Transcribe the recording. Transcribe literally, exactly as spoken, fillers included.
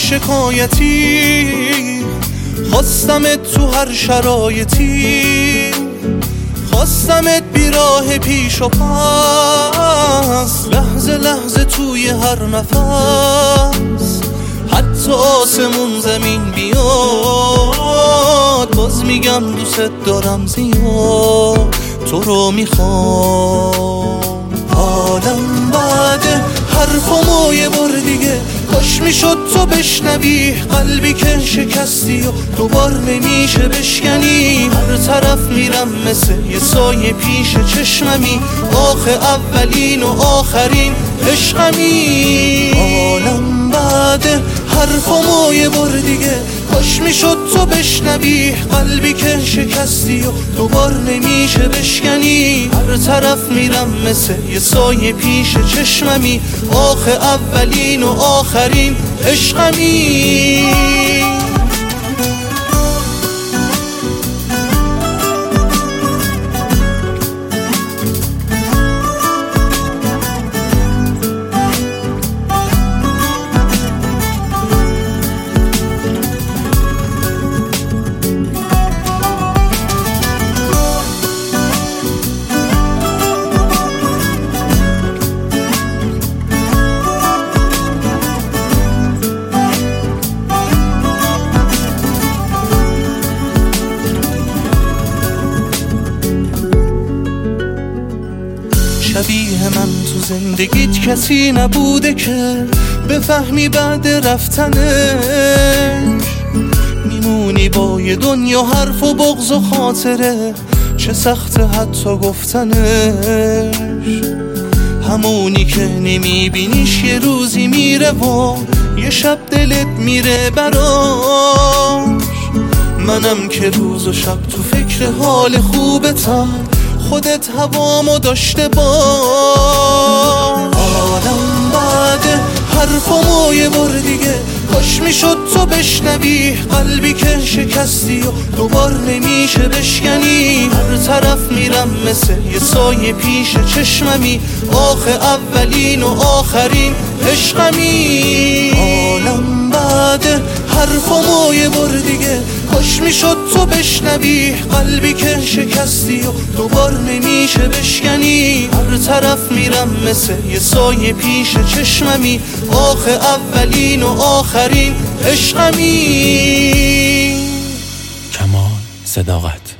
شکایتی، خواستمت تو هر شرایطی، خواستمت بیراه پیش و پس، لحظه لحظه توی هر نفس، حتی آسمون زمین بیاد، باز میگم دوست دارم زیاد، تو رو میخوام. حالم بعده حرفامو یه بار دیگه، کاش میشد تو بشنوی، قلبی که شکستی و دوبار نمیشه بشکنی. هر طرف میرم مثل یه سایه پیش چشممی، آخه اولین و آخرین عشقمی. حالم بعده حرفامو یه بار دیگه، کاش میشد تو بشنوی، قلبی که شکستی و دوبار نمیشه بشکنی. هر طرف میرم مثل یه سایه پیش چشممی، آخه اولین و آخرین عشقمی. شبیه من تو زندگیت کسی نبوده که بفهمی بعد رفتنش میمونی با یه دنیا حرف و بغض و خاطره، چه سخته حتی گفتنش. همونی که نمیبینیش یه روزی میره و یه شب دلت میره براش. منم که روز و شب تو فکر حال خوبتم، خودت هوامو داشته باش. آدم بعد حرفامو یه بار دیگه، کاش میشد تو بشنوی، قلبی که شکستی و دوبار نمیشه بشکنی. هر طرف میرم مثل یه سایه پیش چشممی، آخه اولین و آخرین عشقمی. عالم بعد حرفامو یه بار دیگه، کاش میشد تو بشنوی، قلبی که شکستی و دوبار نمیشه بشکنی. هر طرف میرم مثل یه سایه پیش چشممی، آخه اولین و آخرین عشقمی. کمال صداقت.